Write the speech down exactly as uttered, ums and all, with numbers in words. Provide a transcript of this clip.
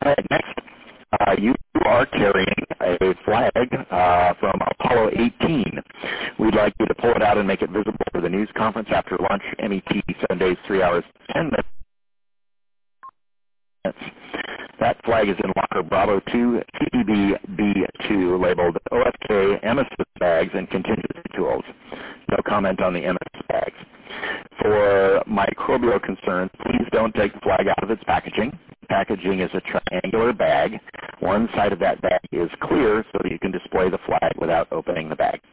Next, uh, you are carrying a flag uh, from Apollo eighteen. We'd like you to pull it out and make it visible for the news conference after lunch, M E T, seven days, three hours, ten minutes. That flag is in locker Bravo two, T P B B two, labeled O F K, M S bags, and contingency tools. No comment on the M S bags. For microbial concerns, please don't take the flag out of its packaging. Packaging is a triangular bag. One side of that bag is clear so that you can display the flag without opening the bag.